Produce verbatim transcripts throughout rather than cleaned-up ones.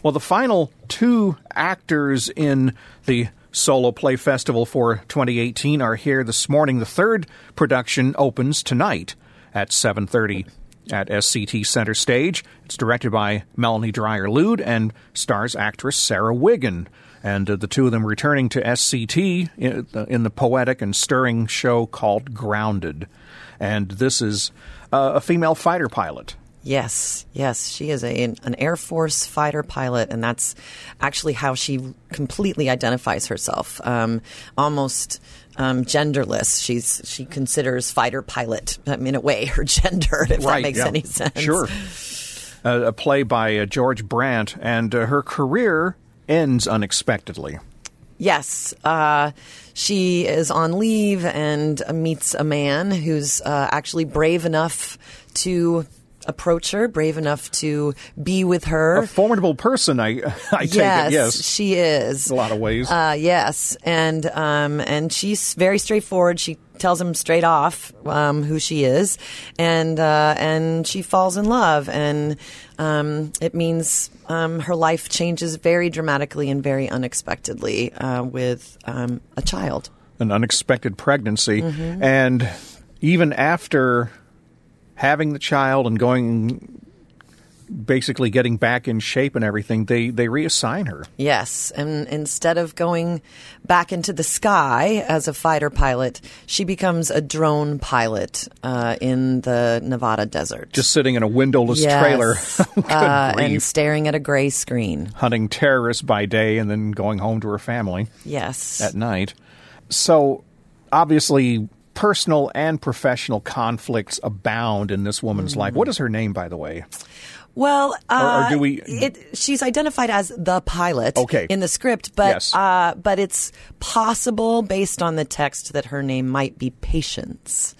Well, the final two actors in the Solo Play Festival for twenty eighteen are here this morning. The third production opens tonight at seven thirty at S C T Center Stage. It's directed by Melanie Dreyer-Lude and stars actress Sarah Wiggin. And uh, the two of them returning to S C T in, uh, in the poetic and stirring show called Grounded. And this is uh, a female fighter pilot. Yes, yes. She is a, an Air Force fighter pilot, and that's actually how she completely identifies herself. Um, almost um, genderless. She's She considers fighter pilot, um, in a way, her gender, if right, that makes yeah. any sense. Sure. Uh, a play by uh, George Brandt, and uh, her career ends unexpectedly. Yes. Uh, she is on leave and uh, meets a man who's uh, actually brave enough to approach her, brave enough to be with her. A formidable person, I, I take yes, it, yes. she is. In a lot of ways. Uh, yes. And, um, and she's very straightforward. She tells him straight off um, who she is, and uh, and she falls in love, and um, it means um, her life changes very dramatically and very unexpectedly uh, with um, a child. An unexpected pregnancy. Mm-hmm. And even after having the child and going, basically getting back in shape and everything, they, they reassign her. Yes, and instead of going back into the sky as a fighter pilot, she becomes a drone pilot uh, in the Nevada desert. Just sitting in a windowless yes. trailer. Good uh, grief. and staring at a gray screen. Hunting terrorists by day and then going home to her family. Yes. At night. So, obviously, personal and professional conflicts abound in this woman's mm. life. What is her name, by the way? Well, uh, or, or do we? It, she's identified as the pilot okay. in the script, but yes. uh, but it's possible, based on the text, that her name might be Patience.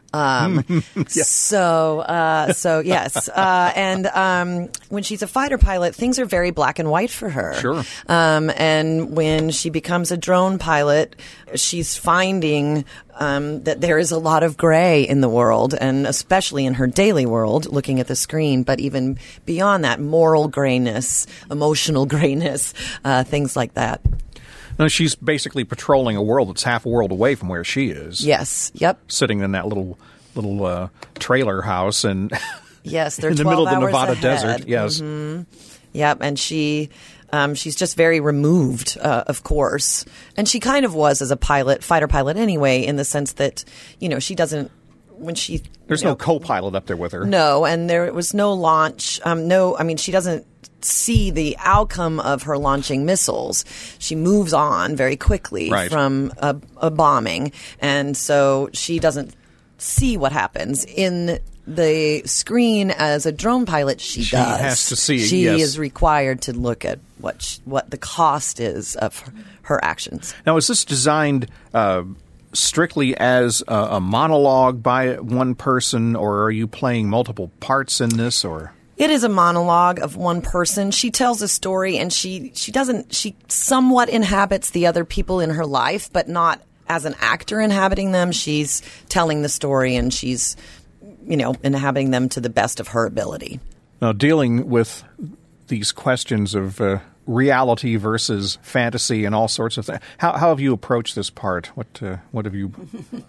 Um, yes. So, uh, so yes, uh, and um, when she's a fighter pilot, things are very black and white for her. Sure. Um, and when she becomes a drone pilot, she's finding um, that there is a lot of gray in the world, and especially in her daily world, looking at the screen. But even beyond that, moral grayness, emotional grayness, uh, things like that. No, she's basically patrolling a world that's half a world away from where she is. Yes. Yep. Sitting in that little little uh, trailer house and yes, they're in the middle of the Nevada ahead. desert. Yes. Mm-hmm. Yep. And she um, she's just very removed, uh, of course, and she kind of was as a pilot, fighter pilot anyway, in the sense that, you know, she doesn't. When she there's you know, no co-pilot up there with her. No, and there was no launch. Um, no, I mean, she doesn't see the outcome of her launching missiles. She moves on very quickly right. from a, a bombing, and so she doesn't see what happens in the screen. As a drone pilot, she, she does. She has to see. She yes. is required to look at what she, what the cost is of her, her actions. Now, is this designed Uh, strictly as a, a monologue by one person, or are you playing multiple parts in this, or? It is a monologue of one person. She tells a story, and she, she doesn't, she somewhat inhabits the other people in her life, but not as an actor inhabiting them. She's telling the story, and she's, you know, inhabiting them to the best of her ability. Now, dealing with these questions of uh, reality versus fantasy and all sorts of things. How, how have you approached this part? What uh, what have you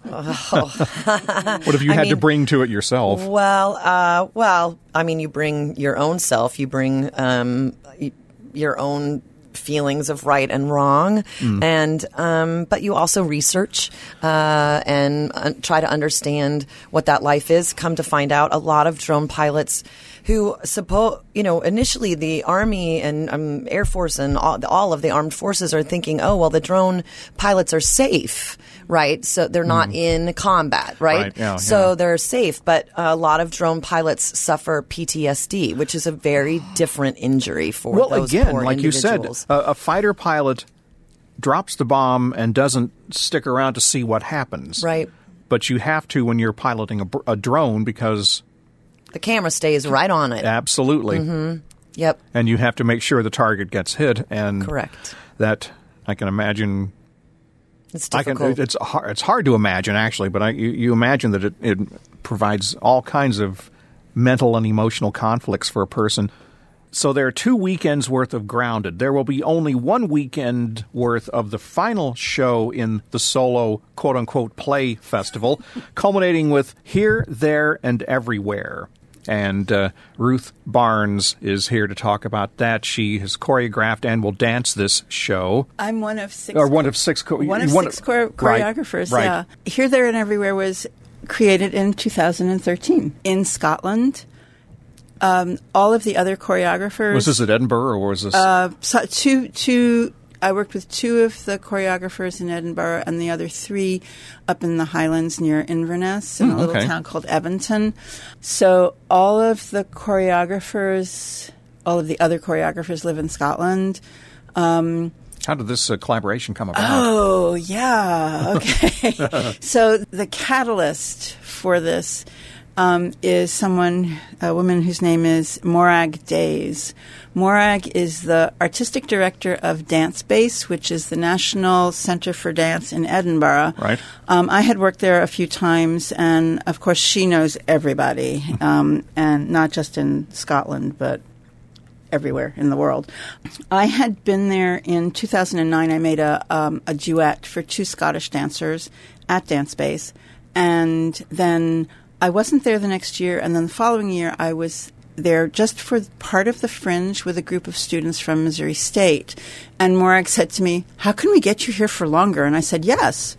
oh. what have you I had mean, to bring to it yourself? Well, uh, well, I mean, you bring your own self. You bring um, your own feelings of right and wrong, mm. and um, but you also research uh, and uh, try to understand what that life is. Come to find out, a lot of drone pilots who suppose, you know, initially the Army and um, Air Force and all, all of the armed forces are thinking, oh, well, the drone pilots are safe, right? So they're not mm. in combat, right? right. Yeah, so yeah. they're safe. But a lot of drone pilots suffer P T S D, which is a very different injury for well, those again, poor like individuals. you said, a, a fighter pilot drops the bomb and doesn't stick around to see what happens. Right. But you have to when you're piloting a, a drone because the camera stays right on it. Absolutely. Mm-hmm. Yep. And you have to make sure the target gets hit. And correct. That I can imagine. It's difficult. I can, it's hard. It's hard to imagine actually, but I, you, you imagine that it, it provides all kinds of mental and emotional conflicts for a person. So there are two weekends worth of Grounded. There will be only one weekend worth of the final show in the solo quote-unquote play festival, culminating with Here, There, and Everywhere. And uh, Ruth Barnes is here to talk about that. She has choreographed and will dance this show. I'm one of six. Or one of six. Co- one of one six chore- choreographers. Right, yeah. right. Here, There, and Everywhere was created in two thousand thirteen in Scotland. Um, all of the other choreographers. Was this at Edinburgh or was this? Uh, so two, two. I worked with two of the choreographers in Edinburgh and the other three up in the Highlands near Inverness in mm, a little okay. town called Evanton. So all of the choreographers, all of the other choreographers live in Scotland. Um, How did this uh, collaboration come about? Oh, yeah. Okay. So the catalyst for this um, is someone, a woman whose name is Morag Days. Morag is the artistic director of Dance Base, which is the National Centre for Dance in Edinburgh. Right. Um, I had worked there a few times, and of course she knows everybody, um, and not just in Scotland, but everywhere in the world. I had been there in two thousand nine. I made a, um, a duet for two Scottish dancers at Dance Base, and then I wasn't there the next year, and then the following year I was there just for part of the Fringe with a group of students from Missouri State. And Morag said to me, "How can we get you here for longer?" And I said, "Yes."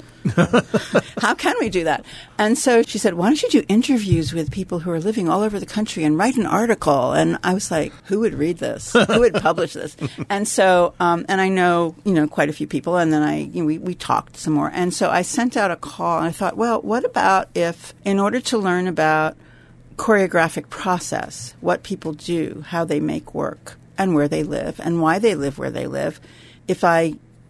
How can we do that? And so she said, "Why don't you do interviews with people who are living all over the country and write an article?" And I was like, who would read this? Who would publish this? And so, um, and I know, you know, quite a few people. And then I, you know, we, we talked some more. And so I sent out a call and I thought, well, what about if in order to learn about choreographic process, what people do, how they make work, and where they live, and why they live where they live, if I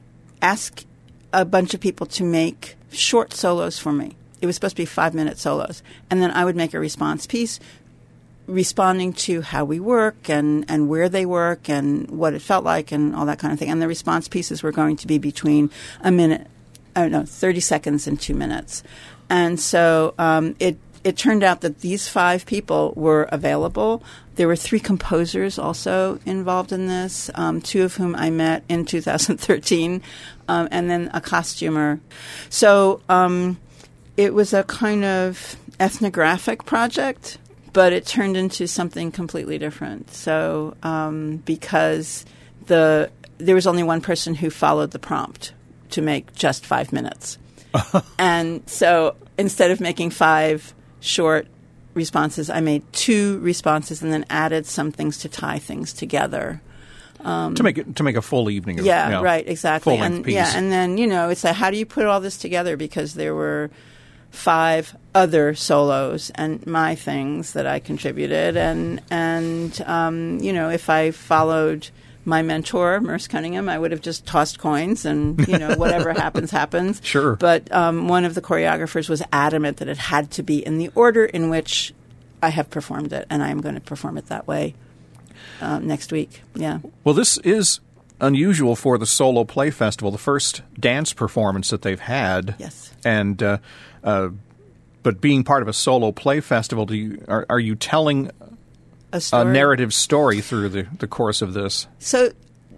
ask a bunch of people to make short solos for me. It was supposed to be five-minute solos. And then I would make a response piece responding to how we work and, and where they work and what it felt like and all that kind of thing. And the response pieces were going to be between a minute, I don't know, thirty seconds and two minutes. And so um, it It turned out that these five people were available. There were three composers also involved in this, um, two of whom I met in two thousand thirteen, um, and then a costumer. So um, it was a kind of ethnographic project, but it turned into something completely different. So um, because the there was only one person who followed the prompt to make just five minutes. And so instead of making five short responses, I made two responses and then added some things to tie things together. Um, to make it to make a full evening. Of, yeah, you know, right, exactly. Full-length And piece. yeah, and then you know, it's like, how do you put all this together? Because there were five other solos and my things that I contributed, and and um, you know, if I followed my mentor, Merce Cunningham, I would have just tossed coins and, you know, whatever happens, happens. Sure. But um, one of the choreographers was adamant that it had to be in the order in which I have performed it, and I am going to perform it that way um, next week. Yeah. Well, this is unusual for the Solo Play Festival, the first dance performance that they've had. Yes. And, uh, uh, but being part of a Solo Play Festival, do you, are, are you telling A, story. a narrative story through the, the course of this? So,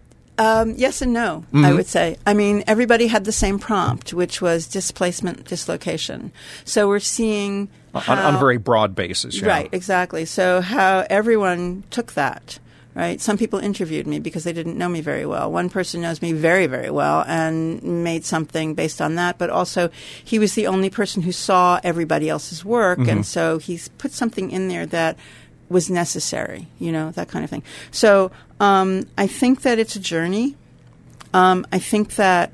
um, yes and no, mm-hmm. I would say. I mean, everybody had the same prompt, which was displacement, dislocation. So we're seeing how, on, on a very broad basis. Yeah. Right, exactly. So how everyone took that, right? Some people interviewed me because they didn't know me very well. One person knows me very, very well and made something based on that. But also, he was the only person who saw everybody else's work, mm-hmm. and so he's put something in there that was necessary, you know, that kind of thing. So um, I think that it's a journey. Um, I think that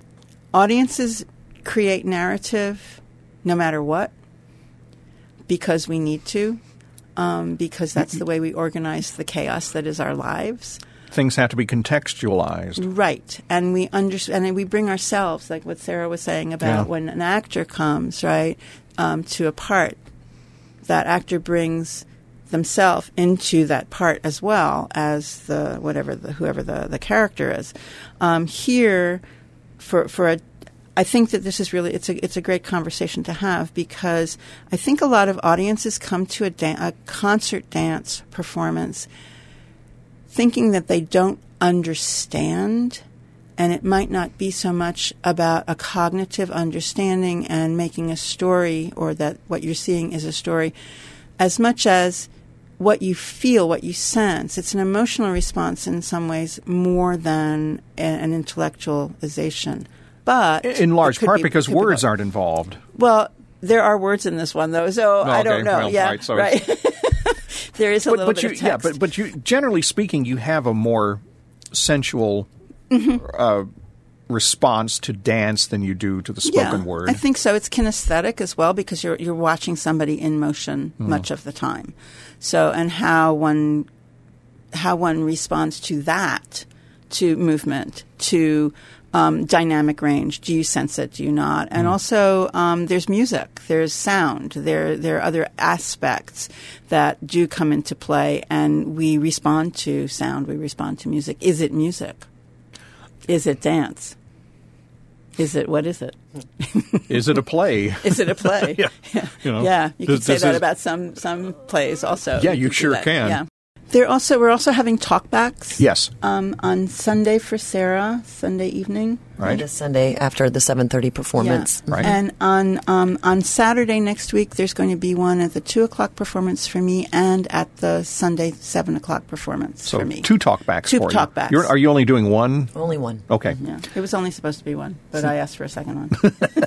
audiences create narrative no matter what because we need to, um, because that's the way we organize the chaos that is our lives. Things have to be contextualized. Right. And we understand, and we bring ourselves, like what Sarah was saying about yeah. when an actor comes, right, um, to a part, that actor brings themselves into that part as well as the whatever the whoever the, the character is. Um, here, for for a, I think that this is really it's a it's a great conversation to have because I think a lot of audiences come to a, da- a concert dance performance thinking that they don't understand, and it might not be so much about a cognitive understanding and making a story, or that what you're seeing is a story, as much as what you feel, what you sense. It's an emotional response in some ways more than a, an intellectualization. But in large part be, because words be aren't involved. Well, there are words in this one, though, so oh, I don't okay. know. Well, yeah, right. So right. There is a but, little but bit you, of text. Yeah, but but you generally speaking, you have a more sensual mm-hmm. uh, response to dance than you do to the spoken yeah, word. I think so. It's kinesthetic as well because you're you're watching somebody in motion Mm. much of the time. So and how one how one responds to that, to movement, to Um, dynamic range. Do you sense it? Do you not? And mm. also, um, there's music. There's sound. There, there are other aspects that do come into play, and we respond to sound. We respond to music. Is it music? Is it dance? Is it, what is it? Is it a play? Is it a play? yeah. Yeah. You know, yeah. You this, can say this that is, about some, some plays also. Yeah, you can sure can. Yeah. They're also we're also having talkbacks. Yes. Um, on Sunday for Sarah, Sunday evening. Right. This Sunday after the seven thirty performance. Yeah. Right. And on um, on Saturday next week, there's going to be one at the two o'clock performance for me, and at the Sunday seven o'clock performance So for me. two talkbacks Two for you. talkbacks. You're, are you only doing one? Only one. Okay. Yeah, it was only supposed to be one, but I asked for a second one.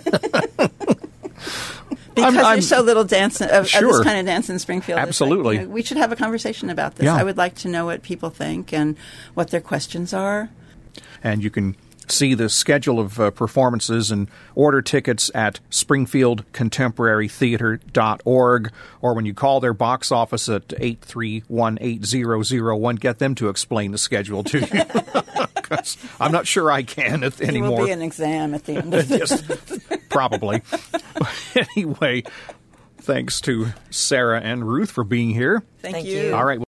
Because I'm- I'm- there's so little dance of, of Sure. this kind of dance in Springfield. It's like, Absolutely. you know, we should have a conversation about this. Yeah. I would like to know what people think and what their questions are. And you can see the schedule of uh, performances and order tickets at springfield contemporary theater dot org, or when you call their box office at eight three one, eight zero zero one, get them to explain the schedule to you. 'Cause I'm not sure I can at, There anymore. will be an exam at the end of this. Yes, probably. Anyway, thanks to Sarah and Ruth for being here. Thank, Thank you. you. All right.